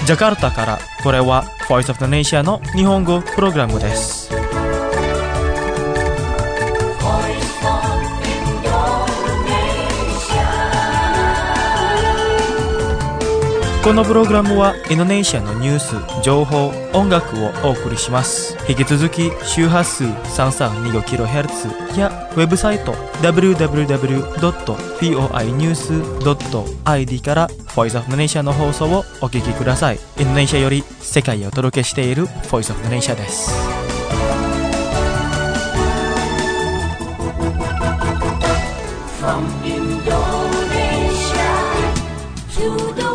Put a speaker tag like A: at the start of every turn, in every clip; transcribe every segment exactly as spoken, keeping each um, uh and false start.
A: ジャカルタからこれは Voice of the Nation の日本語プログラムです。このプログラムはインドネシアのニュース、情報、音楽をお送りします。引き続き周波数 さんさんにごキロヘルツ やウェブサイト ダブリューダブリューダブリュードットフォーアイニュースドットアイディー から Voice of the Nation の放送をお聞きください。インドネシアより世界へお届けしている Voice of the Nation です。From Indonesia to the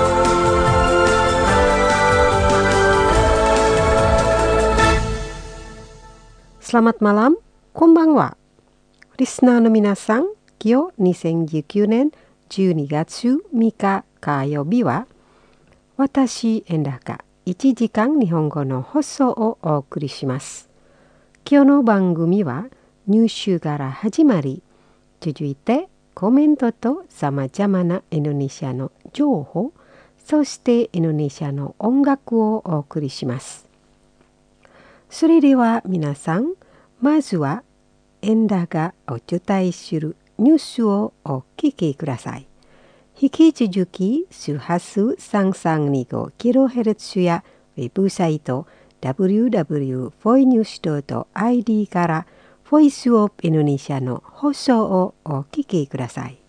B: Selamat malam, konbanwa. Listenerの皆さん、今日にせんじゅうきゅうねんじゅうにがつみっか火曜日は、私、円高いちじかん日本語の放送をお送りします。今日の番組はニュースから始まり、続いてコメントとさまざまなインドネシアの情報、そしてインドネシアの音楽をお送りします。それでは皆さん、まずは円高がお伝えするニュースをお聞きください。引き続き周波数さんさんにごキロヘルツ やウェブサイト ダブリューダブリュードットフォーニュースドットアイディー からボイスオブインドネシアの放送をお聞きください。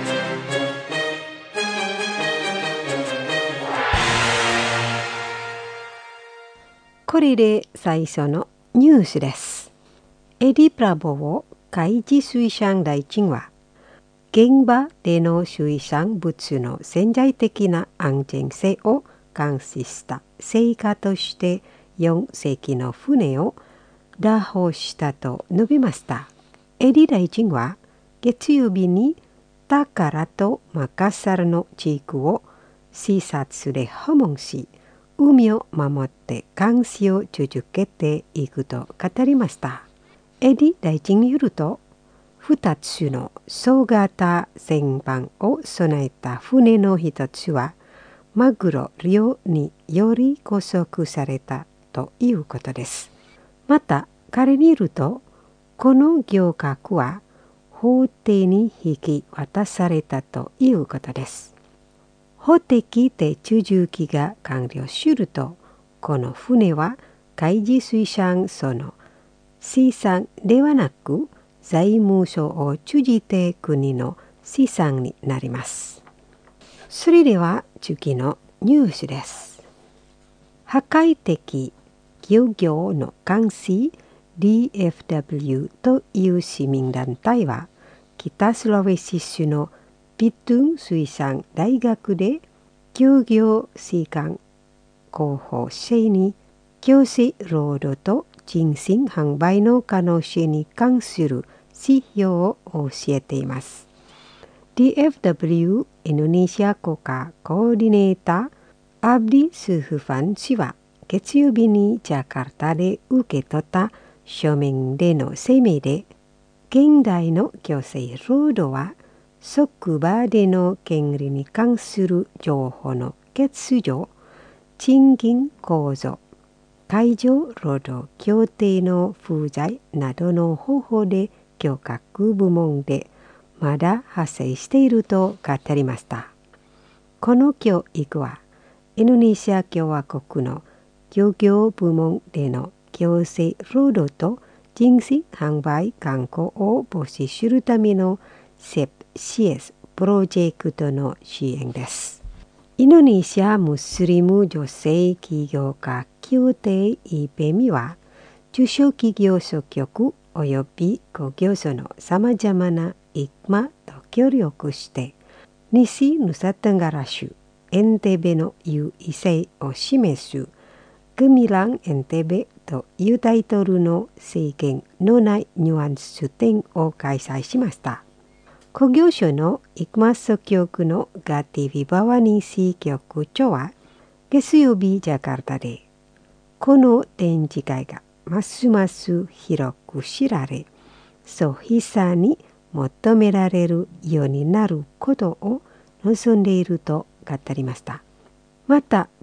B: これで最初のニュースです。エディ・プラボー海事水産大臣は、現場での水産物の潜在的な安全性を監視した成果としてよんせきの船を拿捕したと述べました。エディ大臣は月曜日にタカラとマカッサルの地域を視察で訪問し、海を守って監視を続けていくと語りました。エディ大臣によると、ふたつの小型船帆を備えた船のひとつは、マグロ漁により拘束されたということです。また、彼によると、この漁獲は法廷に引き渡されたということです。法的手続きが完了すると、この船は海事水産省の資産ではなく、財務省を通じて国の資産になります。それでは次のニュースです。破壊的漁業の監視 ディーエフダブリュー という市民団体は、北スラウェシ州のビトゥン水産大学で漁業士官候補生に強制労働と人身販売の可能性に関する指標を教えています。ディーエフダブリュー インドネシア国家コーディネーターアブディ・スフファン氏は月曜日にジャカルタで受け取った書面での声明で、現代の強制労働は職場での権利に関する情報の欠如、賃金構造、海上労働協定の不在などの方法で教学部門でまだ発生していると語りました。この教育はインドネシア共和国の漁業部門での強制労働と人身販売慣行を防止するための セープシーエス プロジェクトの支援です。インドネシアムスリム女性起業家協定 イーペミ は、中小企業総局および工業所のさまざまなイクマと協力して、西ヌサテンガラ州エンテベの優位性を示すグミランエンテベというタイトルの制限のないニュアンス展を開催しました。工業省のイクマ総局のガティ・ビバワニシ局長は、月曜日ジャカルタで、この展示会がますます広く知られ、消費者に求められるようになることを望んでいると語りました。また、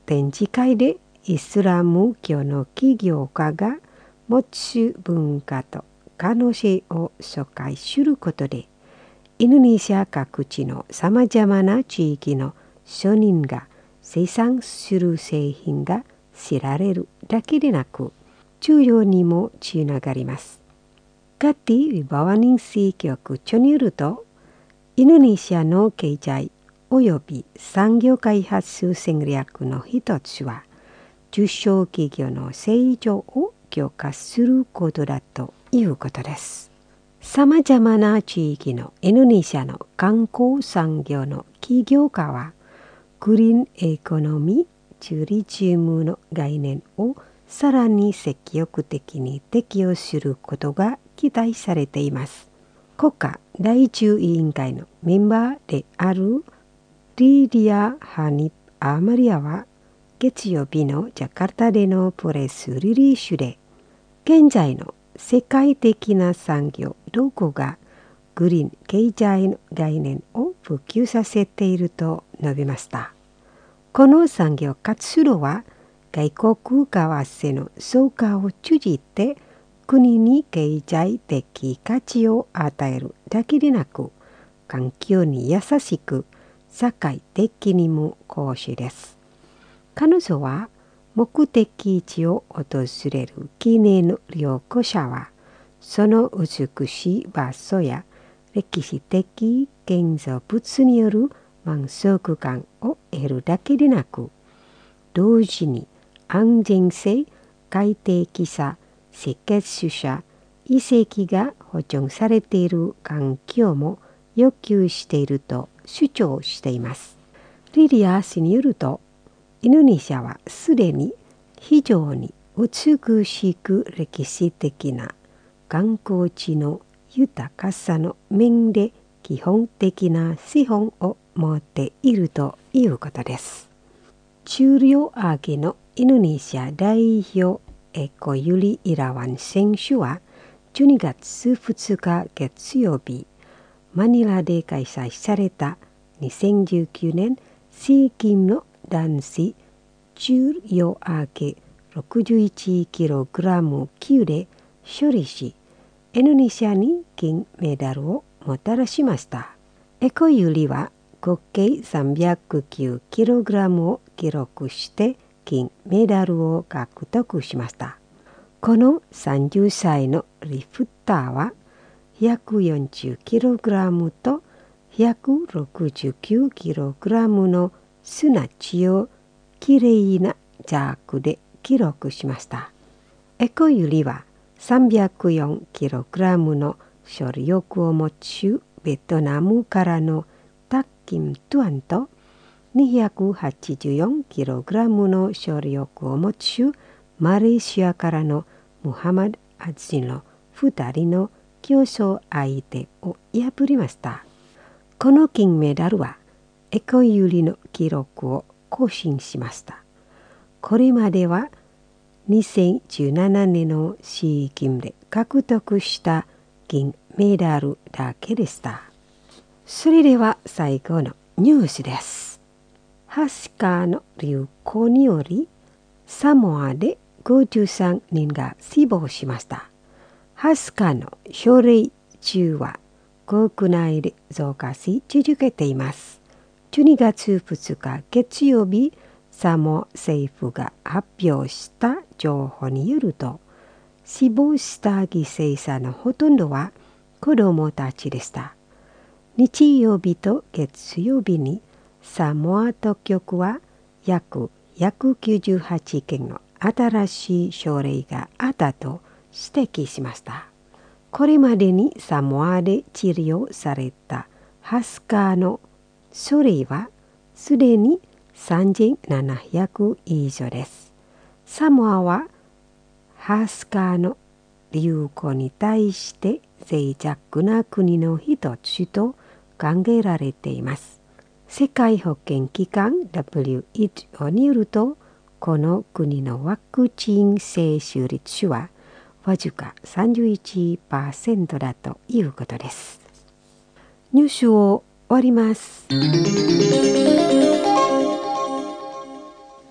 B: 展示会でイスラム教の起業家が持つ文化と可能性を紹介することで、インドネシア各地のさまざまな地域の商人が生産する製品が知られるだけでなく、需要にもつながります。ガティ・ウィバワニンシー局長によると、インドネシアの経済及び産業開発戦略の一つは、中小企業の成長を強化することだということです。さまざまな地域のインドネシアの観光産業の起業家は、グリーンエコノミー、ツーリズムの概念をさらに積極的に適用することが期待されています。国家第十委員会のメンバーであるリディア・ハニプ・アーマリアは、月曜日のジャカルタでのプレスリリースで、現在の世界的な産業どこがグリーン経済の概念を普及させていると述べました。この産業活動は外国為替の増加を通じて国に経済的価値を与えるだけでなく、環境に優しく社会的にも公正です。彼女は目的地を訪れる記念の旅行者は、その美しい場所や歴史的建造物による満足感を得るだけでなく、同時に安全性、快適さ、清潔さ、遺跡が保存されている環境も要求していると主張しています。リディア氏によると、インドネシアはすでに非常に美しく歴史的な観光地の豊かさの面で基本的な資本を持っているということです。重量挙げのインドネシア代表エコユリ・イラワン選手はじゅうにがつふつか月曜日、マニラで開催されたにせんじゅうきゅうねんシーキムの男子重量挙げ ろくじゅういちキログラム 級で勝利し、インドネシアに金メダルをもたらしました。エコユリは合計 さんびゃくきゅうキログラム を記録して金メダルを獲得しました。このさんじゅっさいのリフターは ひゃくよんじゅうキログラム と ひゃくろくじゅうきゅうキログラム のスナッチをきれいなジャークで記録しました。エコユリは さんびゃくよんキログラム の処理力を持つベトナムからのタッキム・トゥアンとにひゃくはちじゅうよんキログラム の処理力を持つマレーシアからのムハマド・アジのふたりの競争相手を破りました。この金メダルはエコユリの記録を更新しました。これまではにせんじゅうななねんのシーキムで獲得した銀メダルだけでした。それでは最後のニュースです。ハスカーの流行によりサモアでごじゅうさんにんが死亡しました。ハスカーの症例中は国内で増加し続けています。じゅうにがつふつか月曜日、サモア政府が発表した情報によると、死亡した犠牲者のほとんどは子どもたちでした。日曜日と月曜日にサモア当局は約ひゃくきゅうじゅうはちけんの新しい症例があったと指摘しました。これまでにサモアで治療されたハスカーの症例はすでにさんぜんななひゃく以上です。サモアはハスカーの流行に対して脆弱な国の一つと考えられています。世界保健機関 ダブリューエイチオー によると、この国のワクチン接種率はわずか さんじゅういちパーセント だということです。ニュースを終わります。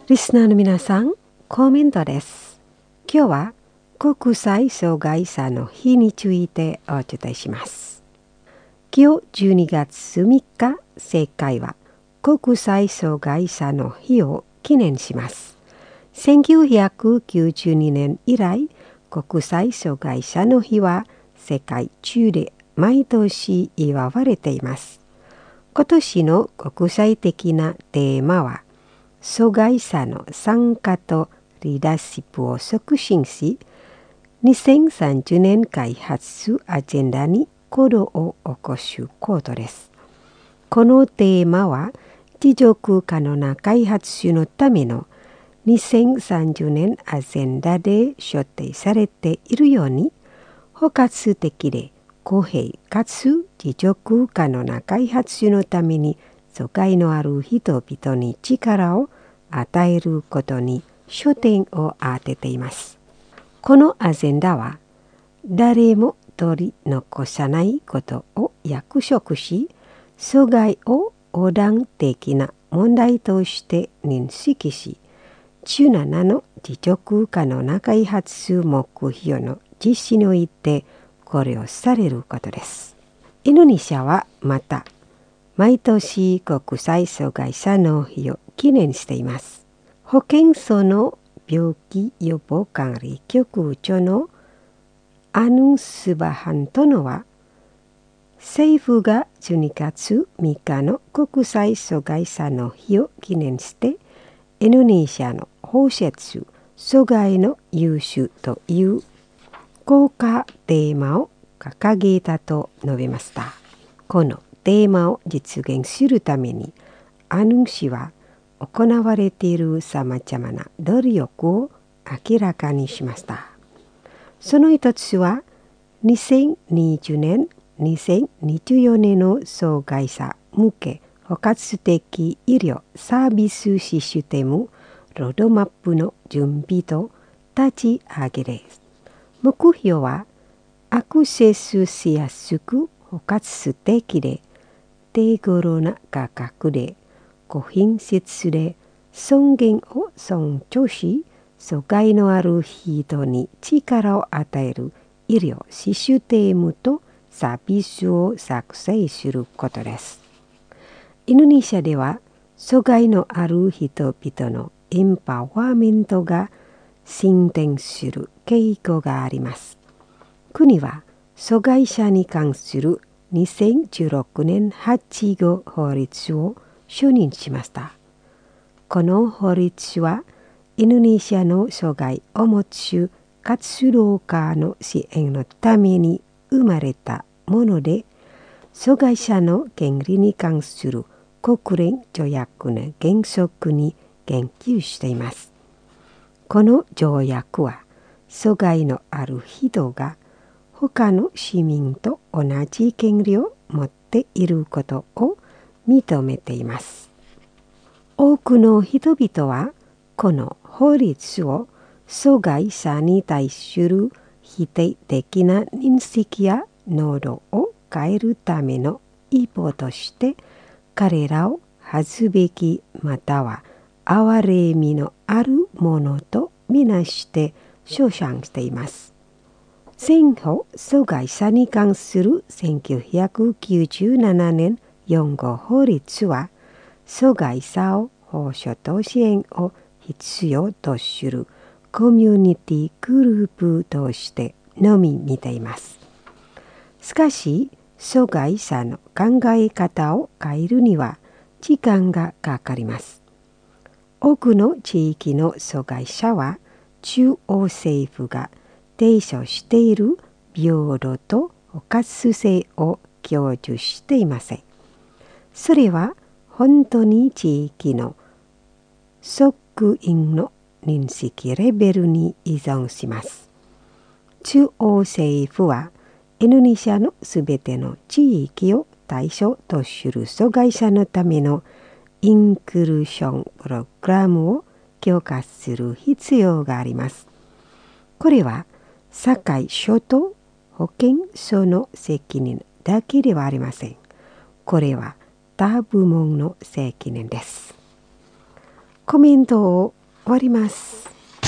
B: リスナーの皆さん、コメントです。今日は国際障害者の日についてお伝えします。今日じゅうにがつみっか、世界は国際障害者の日を記念します。せんきゅうひゃくきゅうじゅうにねん以来、国際障害者の日は世界中で毎年祝われています。今年の国際的なテーマは、障害者の参加とリーダーシップを促進し、にせんさんじゅうねん開発アジェンダに行動を起こすことです。このテーマは、持続可能な開発のためのにせんさんじゅうねんアジェンダで所定されているように、包括的で公平かつ持続可能な開発のために障害のある人々に力を与えることに焦点を当てています。このアジェンダは、誰も取り残さないことを約束し、障害を横断的な問題として認識し、じゅうななの持続可能な開発目標の実施において考慮されることです。インドネシアはまた、毎年国際障害者の日を記念しています。保健所の病気予防管理局長のアヌンスバハントノは、政府がじゅうにがつみっかの国際障害者の日を記念して、インドネシアの包摂障害の優秀という国家テーマを掲げたと述べました。このテーマを実現するために、アヌン氏は行われているさまざまな努力を明らかにしました。その一つは、にせんにじゅうねん、にせんにじゅうよねんの障害者向け包括的医療サービスシステムロードマップの準備と立ち上げです。目標は、アクセスしやすく包括的で手頃な価格で高品質で尊厳を尊重し、障害のある人に力を与える医療システムとサービスを作成することです。インドネシアでは、障害のある人々のエンパワーメントが進展する傾向があります。国は、障害者に関するにせんじゅうろくねんはちごう法律を承認しました。この法律は、インドネシアの障害を持つ活動家の支援のために生まれたもので、障害者の権利に関する国連条約の原則に言及しています。この条約は、障害のある人が他の市民と同じ権利を持っていることを認めています。多くの人々は、この法律を障害者に対する否定的な認識や能動を変えるための一歩として彼らを恥ずべきまたは哀れみのあるものとみなして称賛しています。戦後障害者に関するせんきゅうひゃくきゅうじゅうななねんよんごう法律は、障害者を保障と支援を必要とするコミュニティグループとしてのみ見ています。しかし、障害者の考え方を変えるには時間がかかります。多くの地域の障害者は、中央政府が提唱している平等と包括性を享受していません。それは本当に地域の職員の認識レベルに依存します。中央政府はインドネシアのすべての地域を対象とする障害者のためのインクルーションプログラムを強化する必要があります。これは社会省と保健所の責任だけではありません。これは他部門の責任です。 コメントを終わります。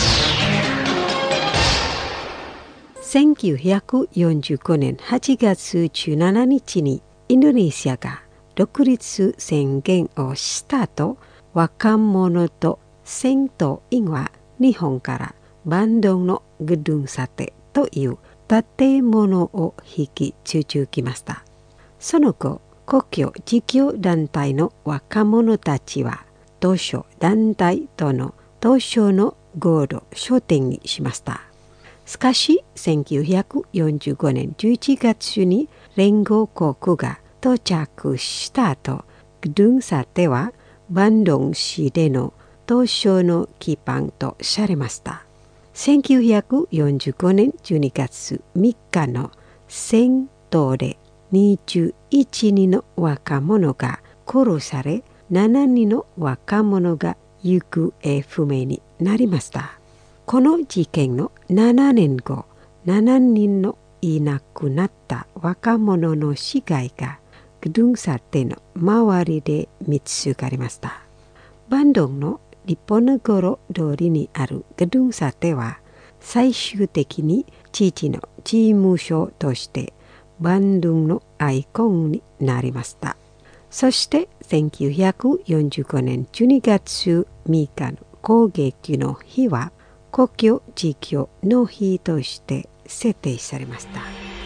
B: せんきゅうひゃくよんじゅうごねんはちがつじゅうしちにちにインドネシアが独立宣言をしたと、若者と戦闘員は日本からバンドンのグドゥンサテという建物を引き続きました。その後、故郷自強団体の若者たちは当初団体との当初の合同書店にしました。しかしせんきゅうひゃくよんじゅうごねんじゅういちがつに連合国が到着した後、グドゥンサテはバンドン市での当初の基盤とされました。せんきゅうひゃくよんじゅうごねんじゅうにがつみっかの戦闘でにじゅういちにんの若者が殺され、しちにんの若者が行方不明になりました。この事件のななねんご、しちにんのいなくなった若者の死骸がグドゥンサテの周りで見つかりました。バンドンのリポナゴロ通りにあるグドゥンサテは最終的に父の事務所としてバンドンのアイコンになりました。そしてせんきゅうひゃくよんじゅうごねんじゅうにがつみっかの攻撃の日は故郷自強の日として設定されました。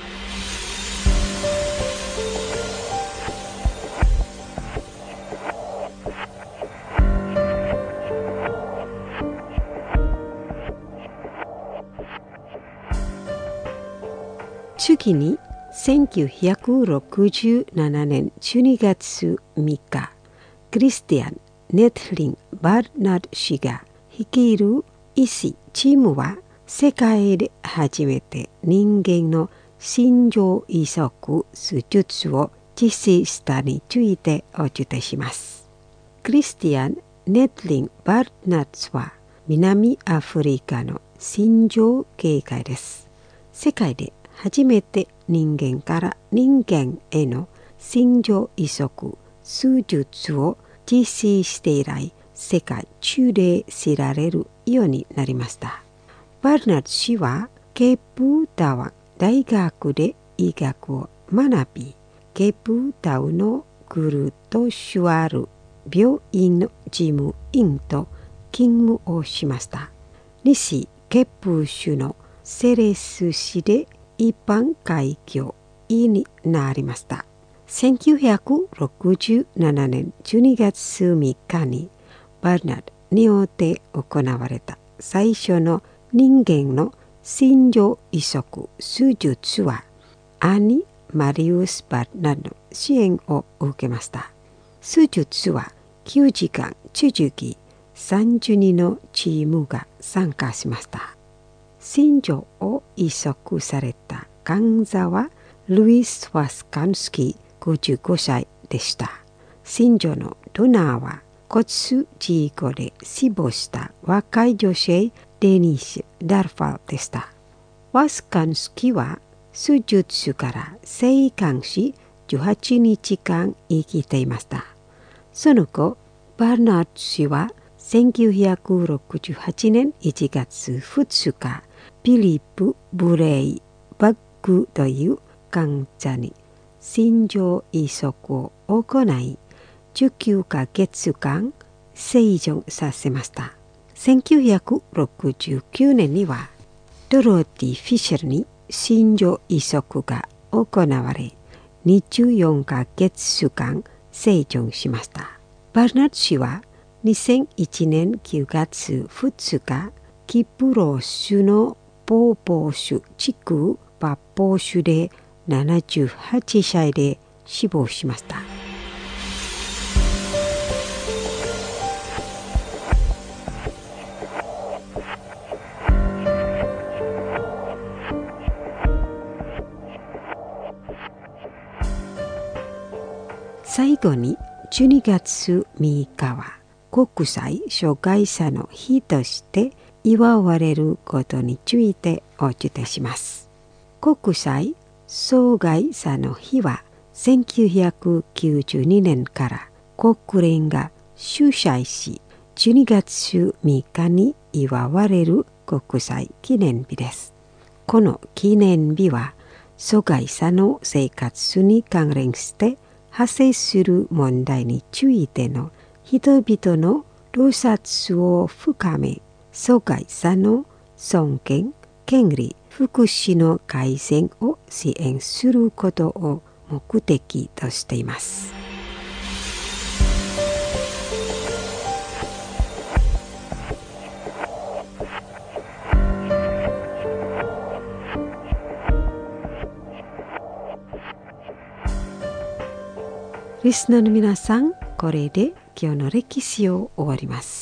B: 次にせんきゅうひゃくろくじゅうななねんじゅうにがつみっか、クリスティアン・ネトリン・バーナード氏が率いる医師チームは世界で初めて人間の心臓移植手術を実施したについてお伝えします。クリスティアン・ネトリン・バーナードは南アフリカの心臓外科医です。世界で初めて人間から人間への心臓移植手術を実施して以来、世界中で知られるようになりました。バーナード氏はケープタウン大学で医学を学び、ケープタウンのクルトシュアル病院の事務員と勤務をしました。西ケプ州のセレス市で一般開業医になりました。せんきゅうひゃくろくじゅうななねんじゅうにがつみっかにバーナードによって行われた最初の人間の心臓移植手術は兄マリウス・バーナードの支援を受けました。手術はきゅうじかん続き、さんじゅうにんのチームが参加しました。心臓を移植された患者はルイス・ワスカンスキーごじゅうごさいでした。心臓のドナーは骨事故で死亡した若い女性デニス・ダルファルでした。ワスカンスキーは手術から生還しじゅうはちにちかん生きていました。その後、バーナード氏はせんきゅうひゃくろくじゅうはちねんいちがつふつか、ピリップ・ブレイバッグという患者に心臓移植を行い、じゅうきゅうかげつかん生存させました。せんきゅうひゃくろくじゅうきゅうねんにはドロティ・フィッシャルに心臓移植が行われ、にじゅうよんかげつかん生存しました。バーナード氏はにせんいちねんきゅうがつふつか、キプロスのポーポー州地区パッポー州でななじゅうはっさいで死亡しました。最後にじゅうにがつみっかは国際障害者の日として祝われることについてお伝えします。国際障害者の日はせんきゅうひゃくきゅうじゅうにねんから国連が主催し、 じゅうにがつみっかに祝われる国際記念日です。この記念日は障害者の生活に関連して発生する問題についての人々の洞察を深め、障害者の尊厳、権利、福祉の改善を支援することを目的としています。リスナーの皆さん、これで今日の歴史を終わります。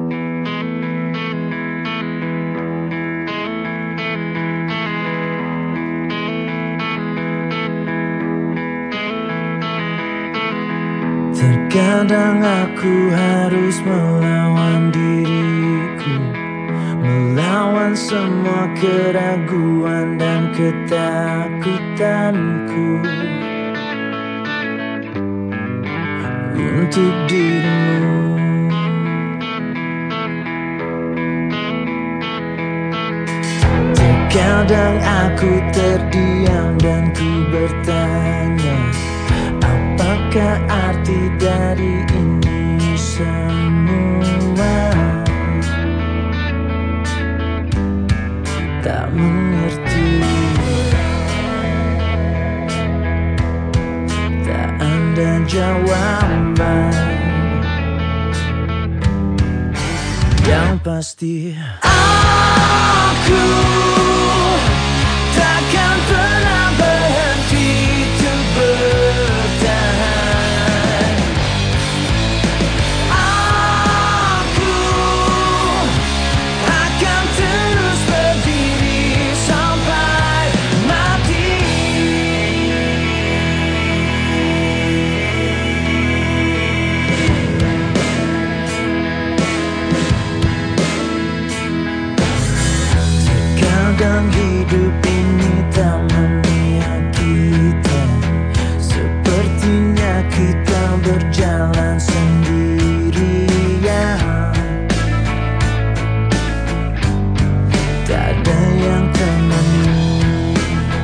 C: Terkadang aku harus melawan diriku, melawan semua keraguan dan ketakutanku untuk dirimu. Terkadang aku terdiam dan ku bertanya, apakah arti dari ini semua? Tak mengerti, tak ada jawaban. Yang pasti aku takkan pernah berhenti untuk bertahan. Aku akan terus berdiri sampai mati. Terkadang hidup ini tak memihak kita, sepertinya kita berjalan sendirian. Tak ada yang temani,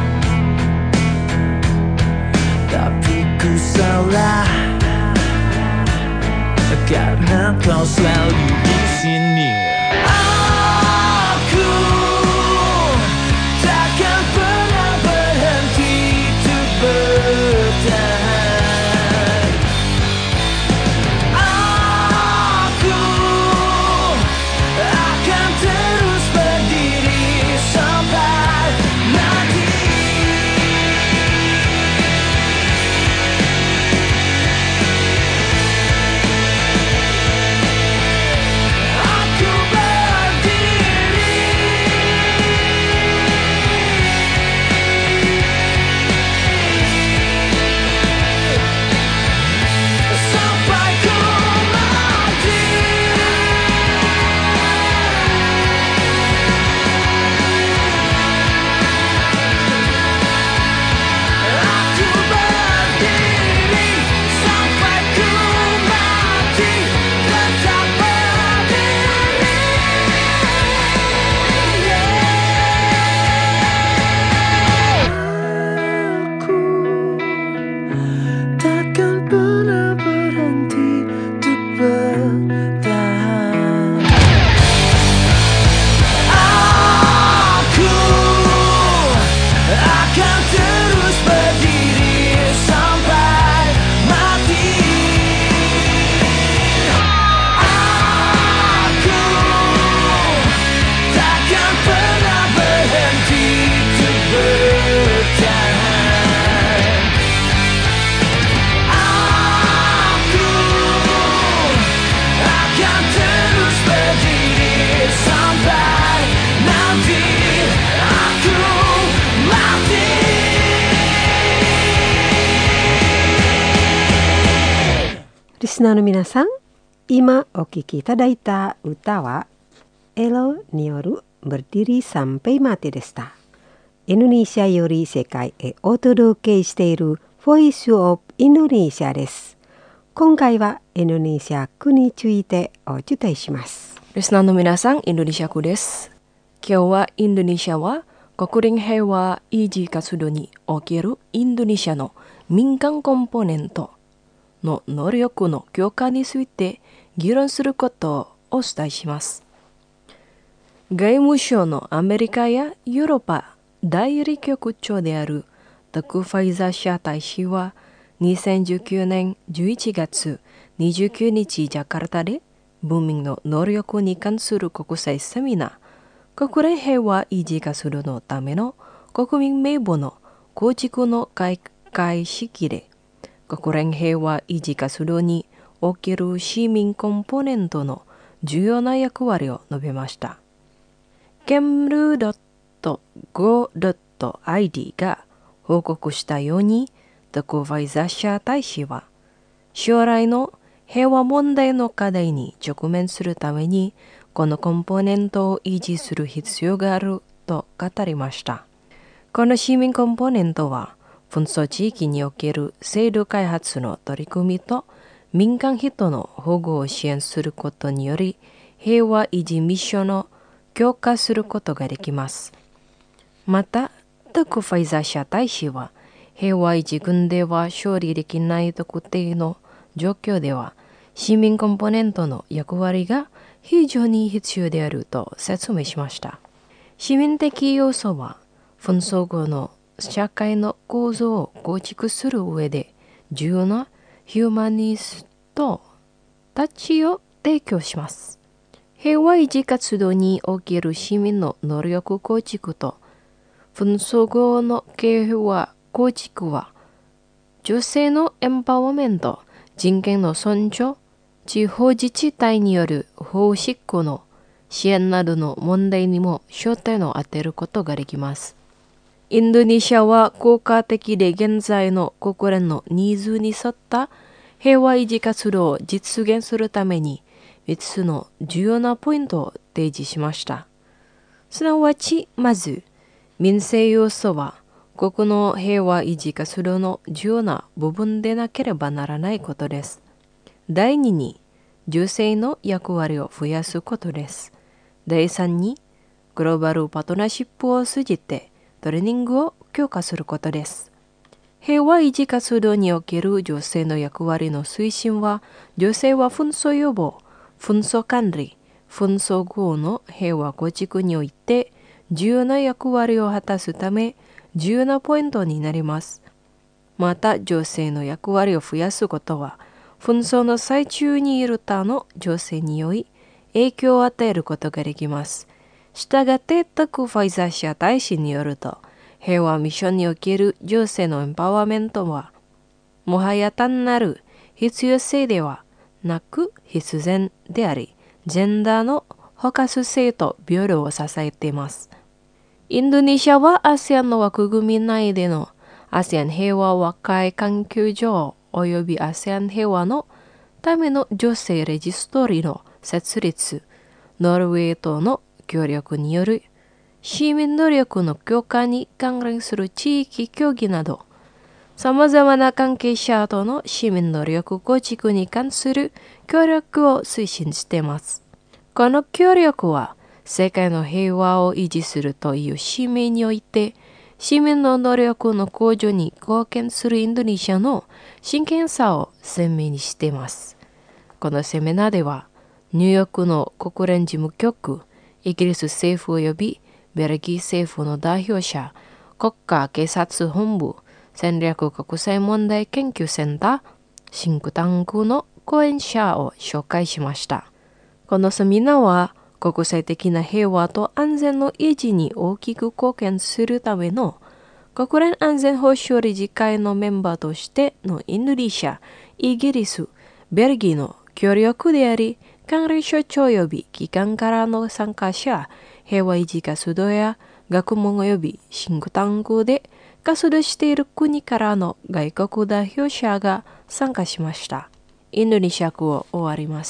C: tapi ku salah karena kau selalu di sini. Aku takkan pernah berhenti untuk bertahan. Aku akan terus berdiri sampai mati. Aku berdiri sampai ku mati. Aku berdiri sampai ku mati, tetap berdiri. Aku takkan pernah berhenti untuk bertahan. Aku akan terus berdiri sampai mati. Aku takkan pernah berhenti untuk bertahan. Aku akan terus berdiri sampai nanti aku mati.
B: リスナーの皆さん、今お聴きいただいた歌はエロによるBerdiri Sampai Matiでした。インドネシアより世界へお届けしている Voice of Indonesia です。 今回はインドネシア語についてお伝えします。
D: リスナーの皆さん、インドネシア語です。今日はインドネシアは国連平和維持活動におけるインドネシアの民間コンポーネントの能力の強化について議論することをお伝えします。外務省のアメリカやヨーロッパ代理局長であるタク・ファイザー社大使はにせんじゅうきゅうねんじゅういちがつにじゅうくにちジャカルタで文民の能力に関する国際セミナー、国連平和維持活動のための国民名簿の構築の開会式で、国連平和維持活動における市民コンポーネントの重要な役割を述べました。ケムル ドットゴー ドット アイディー が報告したように、タク・ファイザー社大使は、将来の平和問題の課題に直面するために、このコンポーネントを維持する必要があると語りました。この市民コンポーネントは、紛争地域における制度開発の取り組みと民間人の保護を支援することにより、平和維持ミッションを強化することができます。また、タク・ファイザー社大使は、平和維持軍では勝利できない特定の状況では、市民コンポーネントの役割が非常に必要であると説明しました。市民的要素は、紛争後の社会の構造を構築する上で重要なヒューマニストたちを提供します。平和維持活動における市民の能力構築と紛争後の平和構築は、女性のエンパワーメント、人権の尊重、地方自治体による法執行の支援などの問題にも焦点を当てることができます。インドネシアは効果的で現在の国連のニーズに沿った平和維持活動を実現するためにみっつの重要なポイントを提示しました。すなわち、まず、民生要素は国の平和維持活動の重要な部分でなければならないことです。第二に、女性の役割を増やすことです。第三に、グローバルパートナーシップを通じてトレーニングを強化することです。平和維持活動における女性の役割の推進は、女性は紛争予防、紛争管理、紛争後の平和構築において重要な役割を果たすため、重要なポイントになります。また、女性の役割を増やすことは、紛争の最中にいる他の女性により影響を与えることができます。したがって、タク・ファイザー社大使によると、平和ミッションにおける女性のエンパワーメントは、もはや単なる必要性ではなく必然であり、ジェンダーの包括性と平等を支えています。インドネシアは アセアン の枠組み内での アセアン 平和和解環境上及び アセアン 平和のための女性レジストリの設立、ノルウェーとの協力による市民努力の強化に関連する地域協議など、様々な関係者との市民努力構築に関する協力を推進しています。この協力は、世界の平和を維持するという使命において、市民の能力の向上に貢献するインドネシアの真剣さを鮮明にしています。このセミナーでは、ニューヨークの国連事務局、イギリス政府及びベルギー政府の代表者、国家警察本部、戦略国際問題研究センター、シンクタンクの講演者を紹介しました。このセミナーは、国際的な平和と安全の維持に大きく貢献するための国連安全保障理事会のメンバーとしてのインドネシア、イギリス、ベルギーの協力であり、関連省庁及び機関からの参加者、平和維持活動や学問及びシンクタンクで活動している国からの外国代表者が参加しました。インドネシア語を終わります。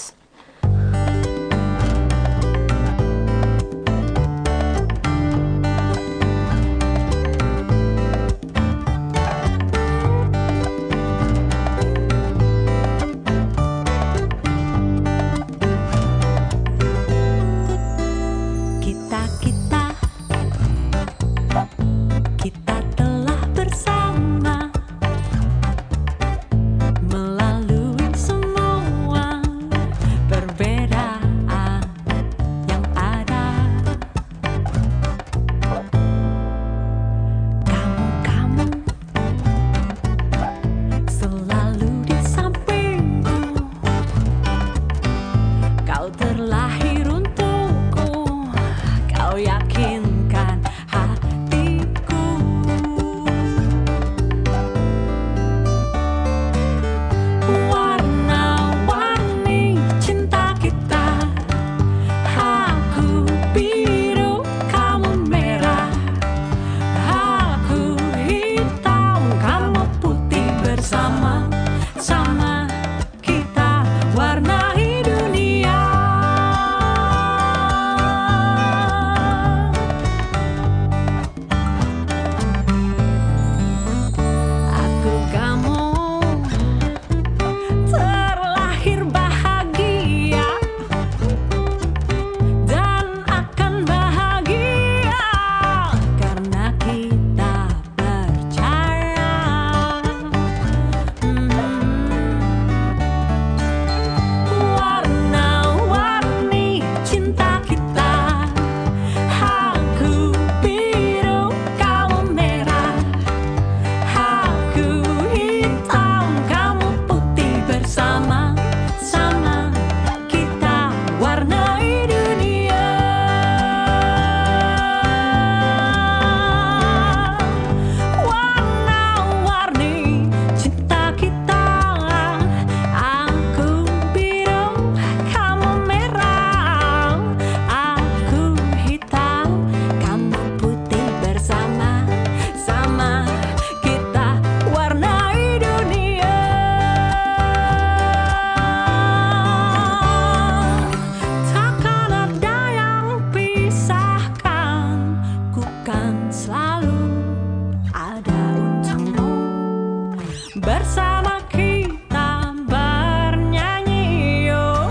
E: bersama kita bernyanyi. Oh,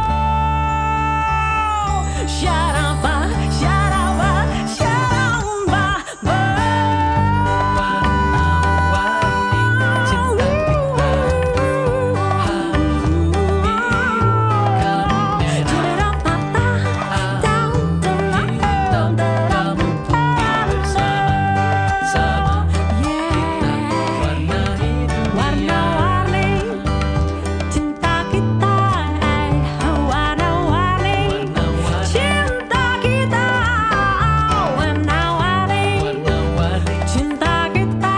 E: oh. Syaraba, syaraba, syaraba,
C: Warna-warni cinta kita haru birukannya. Hitam kamu putih bersama-sama. Kita warna hidup
E: warna-warni cinta kita, warna-warni cinta kita, warna-warni
C: warna-warni
E: cinta kita,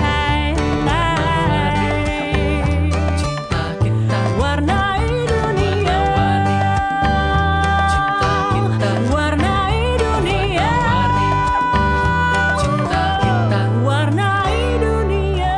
C: cinta kita.
E: warnai dunia,
C: Cinta kita.
E: warnai dunia,
C: Cinta kita.
E: warnai dunia.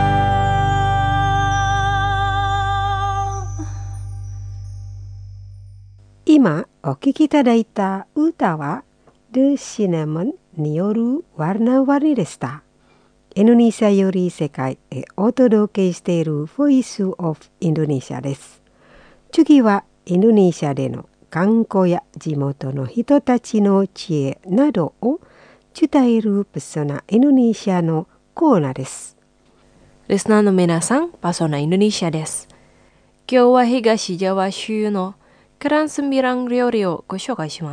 B: 今お聴きいただいた歌は The Cinnamon によるワルナワリでした。インドネシアより世界へお届けしている Voice of Indonesia です。次はインドネシアでの観光や地元の人たちの知恵などを伝えるパソナインドネシアのコーナーです。
D: リスナーの皆さん、パソナインドネシアです。今日は東ジャワ州のクランスミラン料理をご紹介します。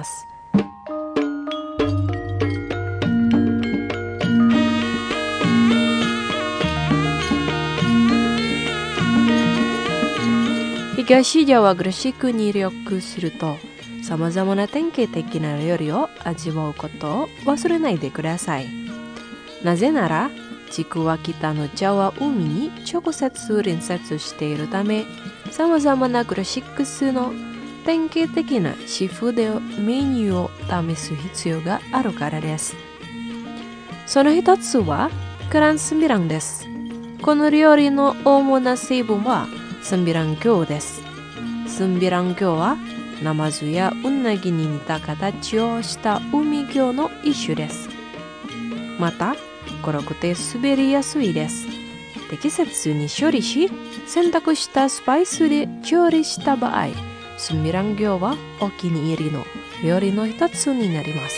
D: 東ジャワグルシクに旅行すると、さまざまな典型的な料理を味わうことを忘れないでください。なぜなら、地区は北のジャワ海に直接隣接しているため、さまざまなグルシックスの典型的なシーフードメニューを試す必要があるからです。その一つはクランスミランです。この料理の主な成分はスンビラン魚です。スンビラン魚はナマズやウナギに似た形をした海魚の一種です。また、黒くて滑りやすいです。適切に処理し、選択したスパイスで調理した場合、スンビラン魚はお気に入りの料理の一つになります。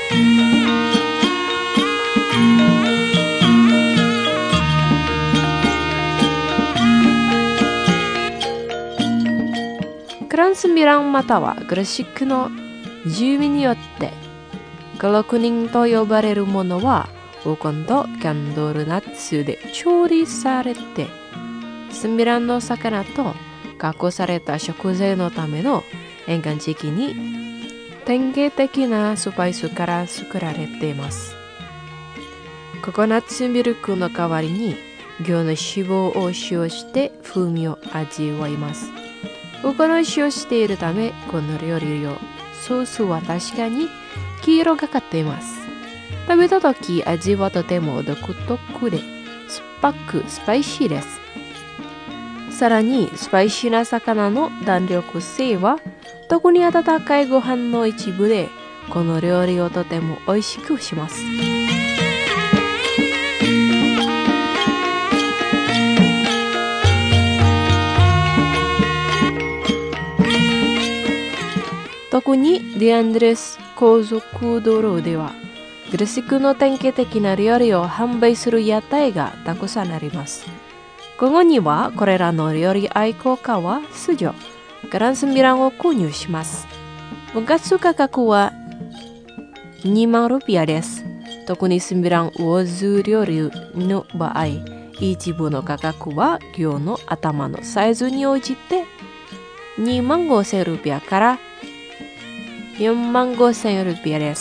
D: クランスミランまたはグルシックの住民によってクロクニンと呼ばれるものはウコンとキャンドルナッツで調理されて、スンビランの魚と加工された食材のための沿岸地域に典型的なスパイスから作られています。ココナッツミルクの代わりに魚の脂肪を使用して風味を味わいます。ウコンを使用しているため、この料理用ソースは確かに黄色がかっています。食べたとき味はとても独特で酸っぱくスパイシーです。さらにスパイシーな魚の弾力性は特に温かいご飯の一部でこの料理をとても美味しくします。特にディアンドレス高速道路ではグルシクの典型的な料理を販売する屋台がたくさんあります。午後にはこれらの料理愛好家は通常クランスミランを購入します。分割価格はにまんルピアです。特にスミラン魚酢料理の場合、一部の価格は魚の頭のサイズに応じてにまんごせんルピアからよんまんごせんルピアです。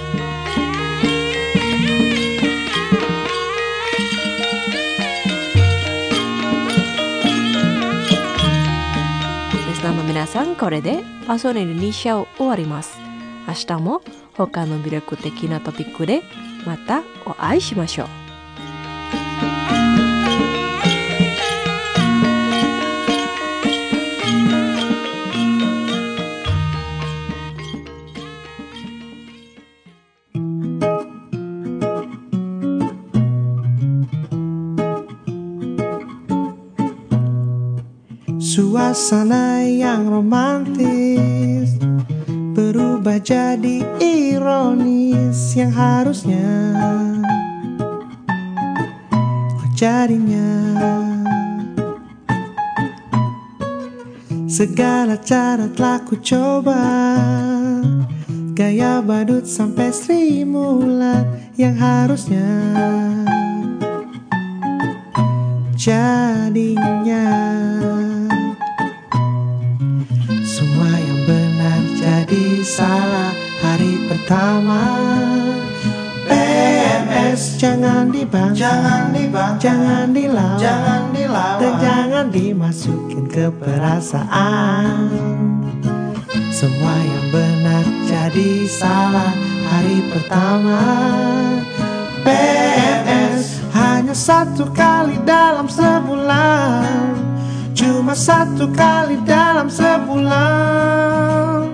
D: リスナーの皆さん、これでパソネルにシャを終わります。明日も他の魅力的なトピックでまたお会いしましょう。
F: Suasana yang romantis berubah jadi ironis yang harusnya terjadinya. Segala cara telah ku coba, gaya badut sampai Sri Mulat yang harusnya jadinya. Semua yang benar jadi salah hari pertama. P M S jangan dibang, jangan dibang, jangan dilawan, jangan dilawan, dan jangan dimasukin ke perasaan. Semua yang benar jadi salah hari pertama. P M S hanya satu kali dalam sebulan, cuma satu kali dalam sebulan.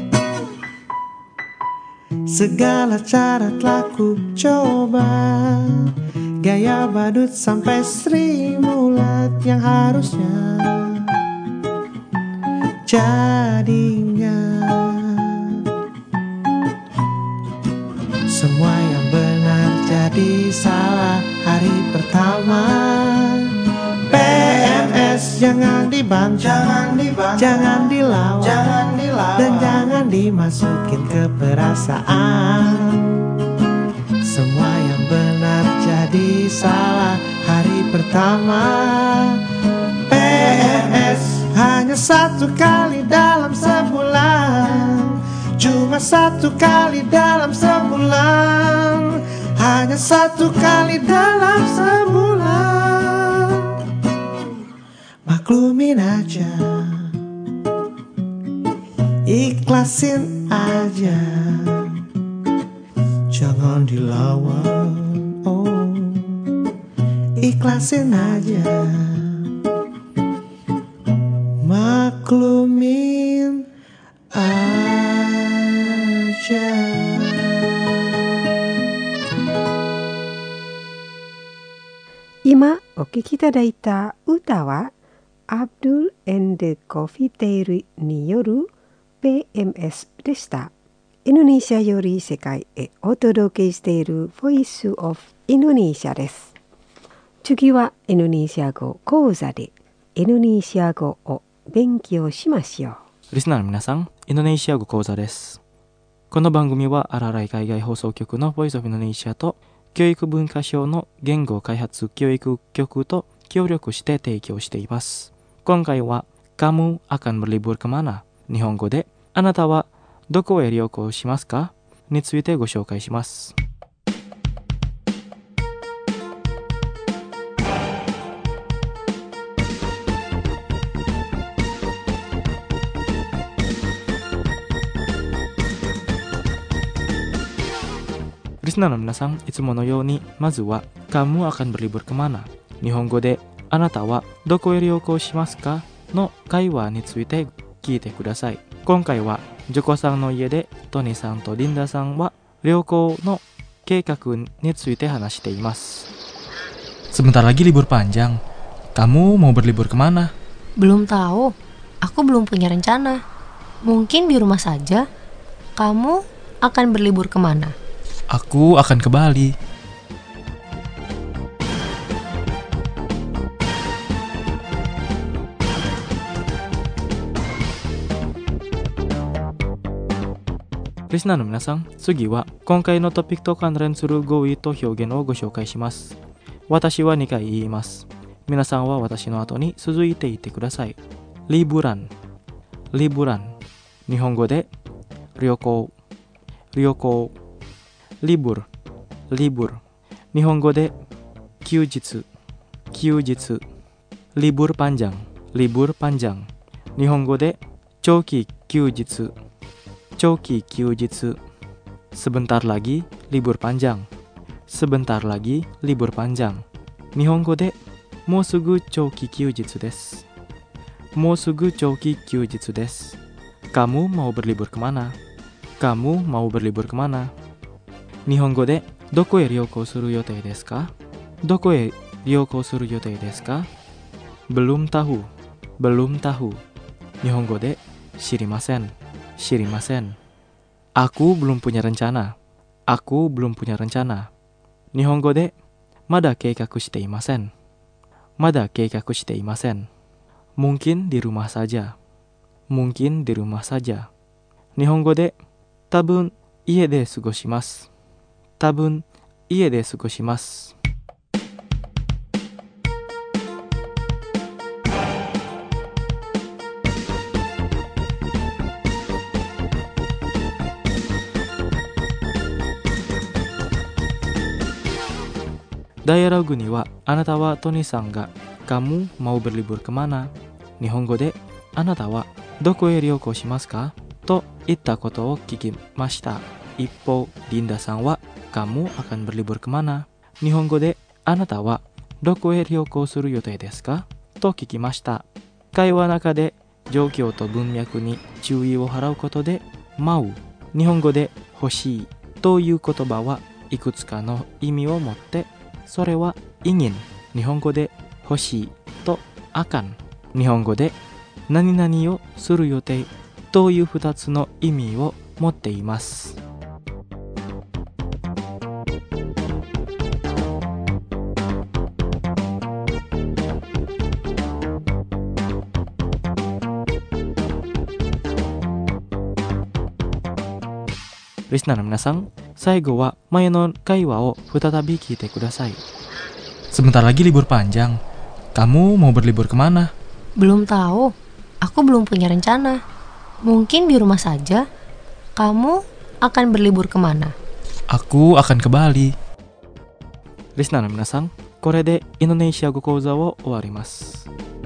F: Segala cara telah ku coba, gaya badut sampai Sri Mulat yang harusnya jadinya. Semua yang benar jadi salah hari pertama. P M S jangan dibang, jangan dibang, jangan dilawan, jangan dilawan, dan jangan dimasukin ke perasaan. Semua yang benar jadi salah hari pertama. P M S hanya satu kali dalam sebulan, cuma satu kali dalam sebulan, hanya satu kali dalam sebulan. Maklumin aja, ikhlasin aja, jangan dilawan. Oh, ikhlasin aja, maklumin aja.
B: Ima o kiki tadaita uta wa Abdul and the Coffee Tale ni yoru P M S でした。インドネシアより世界へお届けしている Voice of Indonesia です。次はインドネシア語講座でインドネシア語を勉強しましょう。
A: リスナーの皆さん、インドネシア語講座です。この番組はアラライ海外放送局の Voice of Indonesia と教育文化省の言語開発教育局と協力して提供しています。今回は Kamu akan berlibur kemana? 日本語であなたはどこへ旅行しますかについてご紹介します。リスナーの皆さん、いつものようにまずは Kamu akan berlibur kemana? 日本語であなたはどこへ旅行しますかの会話について聞いてください。今回はジョコさんの家でトニーさんとリンダさんは旅行の計画について話しています。Sebentar lagi libur panjang. Kamu mau berlibur kemana?
G: Belum tahu. Aku belum punya rencana. Mungkin di rumah saja. Kamu akan berlibur kemana?
A: Aku akan ke Bali.リスナーの皆さん、次は今回のトピックと関連する語彙と表現をご紹介します。私はにかい言います。皆さんは私の後に続いて言ってください。リブラン、リブラン。日本語で旅行、旅行。リブル、リブル。日本語で休日、休日。リブルpanjang、リブルpanjang。日本語で長期休日、長期休日。sebentar lagi libur panjang、sebentar lagi libur panjang。日本語でもうすぐ長期休日です。もうすぐ長期休日です。Kamu mau berlibur kemana? Kamu mau berlibur kemana? 日本語でどこへ旅行する予定ですか？どこへ旅行する予定ですか？ belum tahu、 belum tahu. Nihongo de shirimasen, shirimasen. Aku belum punya rencana. Aku belum punya rencana. Nihongo de mada keikaku shite imasen. Mada keikaku shite imasen. Mungkin di rumah saja. Mungkin di rumah saja. Nihongo de tabun ie de sugoshimasu. Tabun ie de sugoshimasu. Dialogu ni wa anata wa Tony-san ga kamu mau berlibur kemana? Nihongo de anata wa doko e ryoukou shimasu ka? To itta koto o kikimashita. Ippo Linda-san wa kamu akan berlibur kemana? Nihongo de anata wa doko e ryoukou suru yotei desu ka? To kikimashita. Kaiwa naka de joukyou to bunmyaku ni chūii o harau koto de mau. Nihongo de hoshii toいう言葉はいくつかの意味を持ってそれはingin。日本語で欲しいとakan。日本語で何々をする予定というふたつの意味を持っています。リスナーの皆さん、最後は前の会話を再び聞いてください。Sebentar lagi libur panjang. Kamu mau berlibur kemana?
G: Belum tahu. Aku belum punya rencana. Mungkin di rumah saja. Kamu akan berlibur kemana?
A: Aku akan ke Bali. リスナーの皆さん、これでインドネシア語講座を終わります。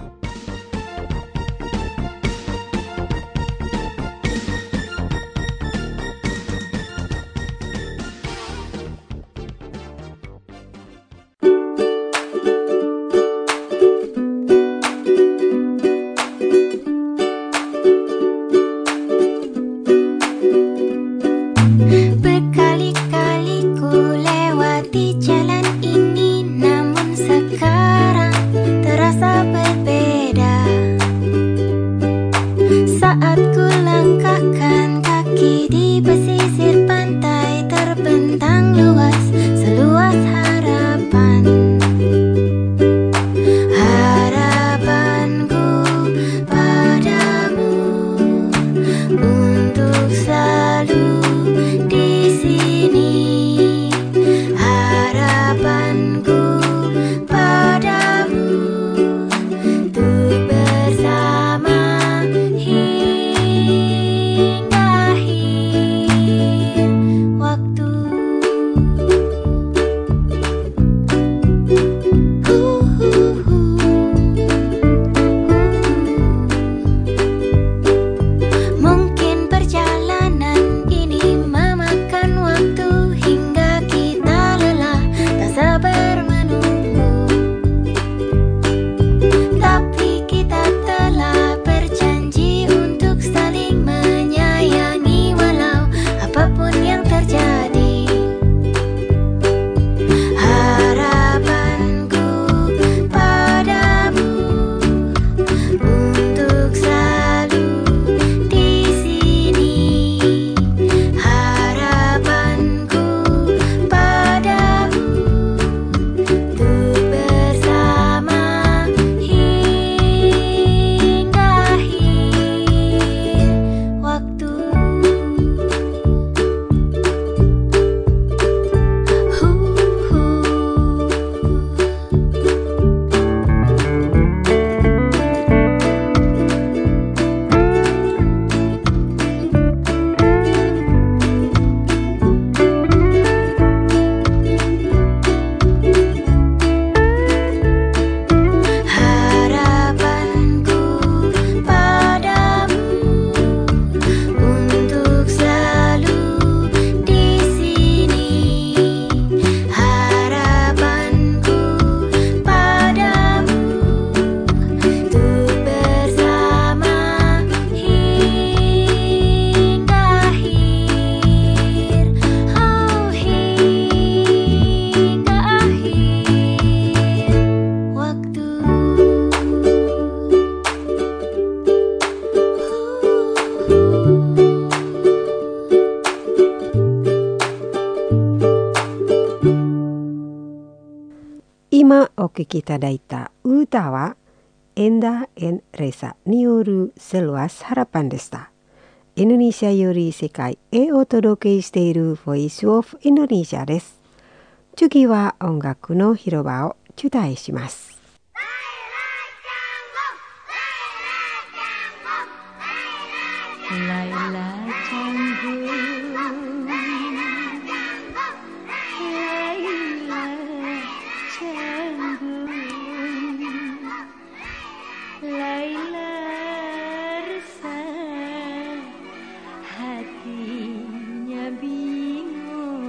H: Berkali-kali ku lewati jalan ini, namun sekarang terasa berbeda. Saat ku langkahkan kaki di pesisir pantai, terbentang luas, seluas harapan. Harapanku padamu untuk selalu di sini. Harapanku pada
B: お聴きいただいた歌はエンダー・エン・レサによるセルワス・ハラパンでした。インドネシアより世界へお届けしている Voice of Indonesia です。次は音楽の広場を中退します。
E: Laila Canggu Laila Canggu Laila resah hatinya bingung.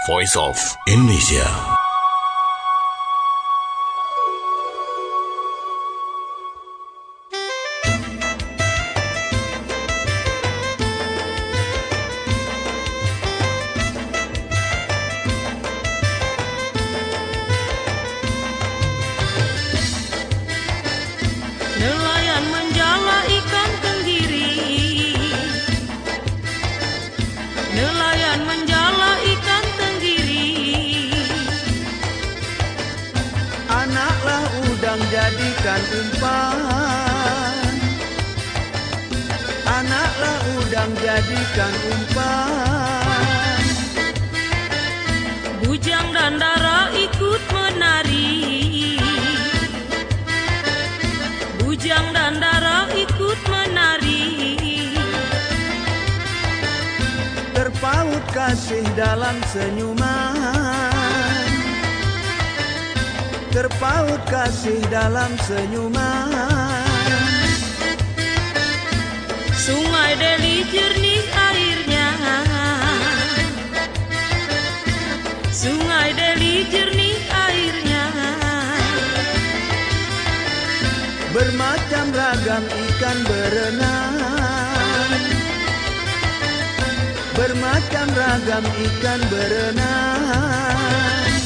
I: Voice of Indonesia.
E: Nelayan menjala ikan tenggiri, nelayan menjala ikan tenggiri.
C: Anaklah udang jadikan umpan, anaklah udang jadikan umpan.
E: Bujang dan dara ikut menari, bujang dan dara ikut menari.
C: Terpaut kasih dalam senyuman, terpaut kasih dalam senyuman.
E: Sungai Deli jernih airnya, Sungai Deli jernih airnya.
C: Bermacam ragam ikan berenang, bermacam ragam ikan berenang.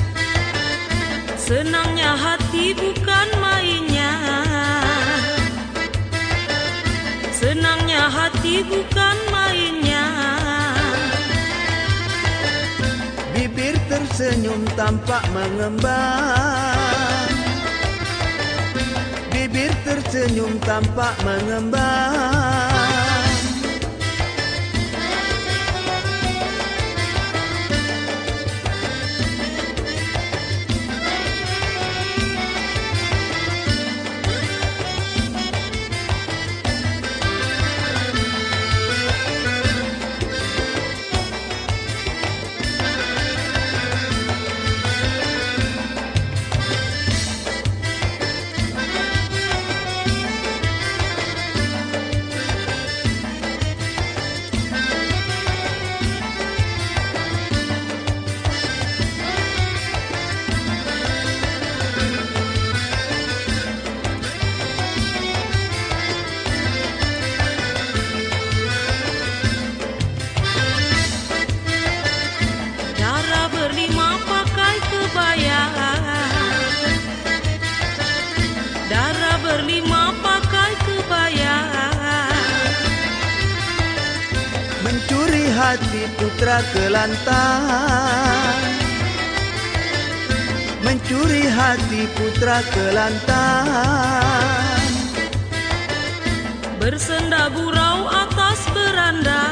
E: Senangnya hati bukan mainnya, senangnya hati bukan mainnya.
C: Bibir tersenyum tampak mengembang, bibir tersenyum tampak mengembang.
E: Dara berlima pakai kebaya, Dara berlima pakai kebaya.
C: Mencuri hati putra kelantang, mencuri hati putra kelantang.
E: Bersenda gurau atas beranda,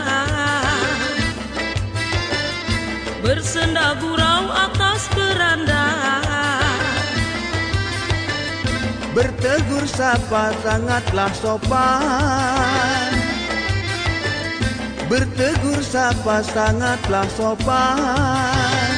E: bersenda gurau atas beranda.
C: Bertegur sapa sangatlah sopan, bertegur sapa sangatlah sopan.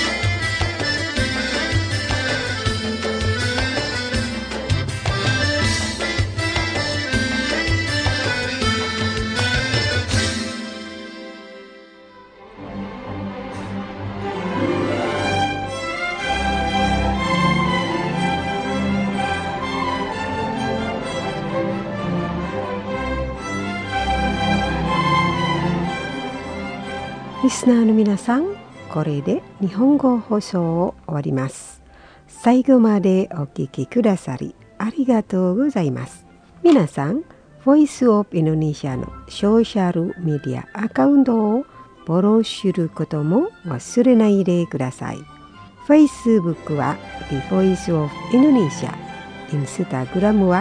B: Listenerの皆さん、これで日本語放送を終わります。最後までお聞きくださりありがとうございます。皆さん、Voice of Indonesia のソーシャルメディアアカウントをフォローすることも忘れないでください。Facebook は The Voice of Indonesia、Instagram は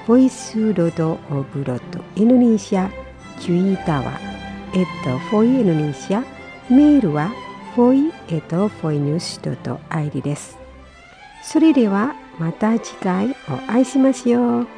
B: voice.of.indonesia、Twitter はえっと、フォイ Indonesia、メールは フォイ えっと、フォイニュース ドット アイディー です。それではまた次回お会いしましょう。